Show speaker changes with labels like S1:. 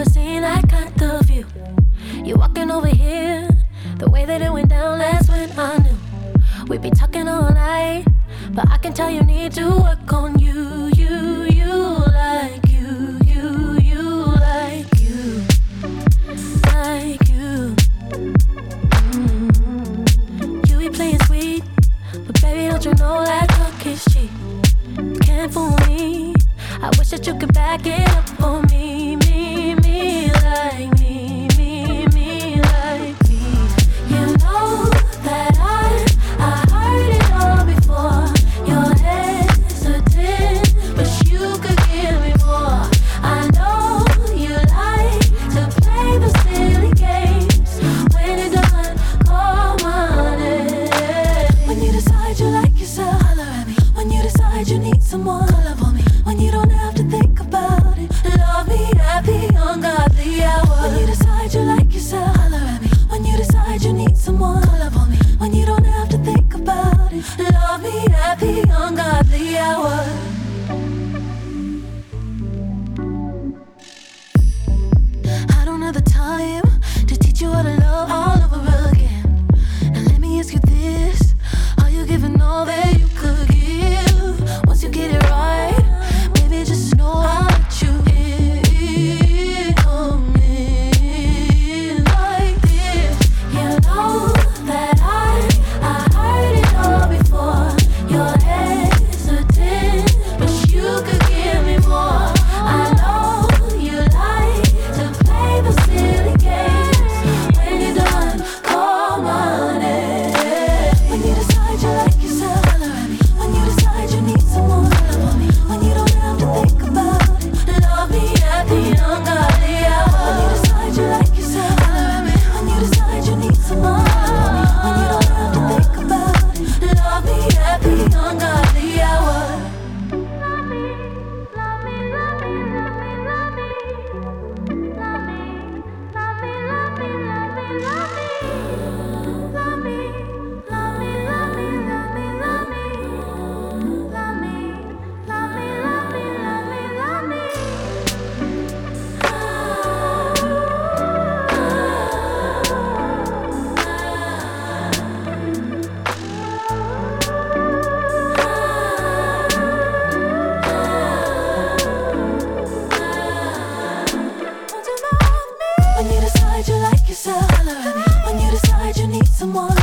S1: never seen that kind of view. You walking over here, the way that it went down, that's when I knew we'd be talking all night. But I can tell you need to work on you, you like you, like you, like you. You be playing sweet, but baby, don't you know that talk is cheap? Can't fool me. I wish that you could back it up for me, me like me, me like me. You know that I heard it all before. You're hesitant, but you could give me more. I know you like to play the silly games. When you're done, call my name. When you decide you like yourself, holler at me. When you decide you need someone, call up on me. When you don't have to think about it, love me at the ungodly hour. When you decide you like yourself, holler at me. When you decide you need someone, call up on me. When you don't have to think about it, love me at the ungodly hour. I don't have the time to teach you how to love all over again. Now let me ask you this: are you giving all that you could give? Once you get it right, baby, just know I'll let you in. Come in like this. You know that I heard it all before. You're hesitant, but you could give me more. I know you like to play the silly games. When you're done, call my name. When you decide you like yourself, holler at me. When you decide you need someone, call up on me. When you don't have to think about it, love me at the ungodly hour. When you decide you like yourself, holler at me. When you decide you need someone, call up on me. When you don't have to think about it, love me at the ungodly hour. Love me, love me, love me, love me, love me, love me, love me, love me, love me, love me, love me, love me, love me, love me, love me, love me, love me, love me, love me, When you decide you like yourself, holler at me. When you decide you need someone,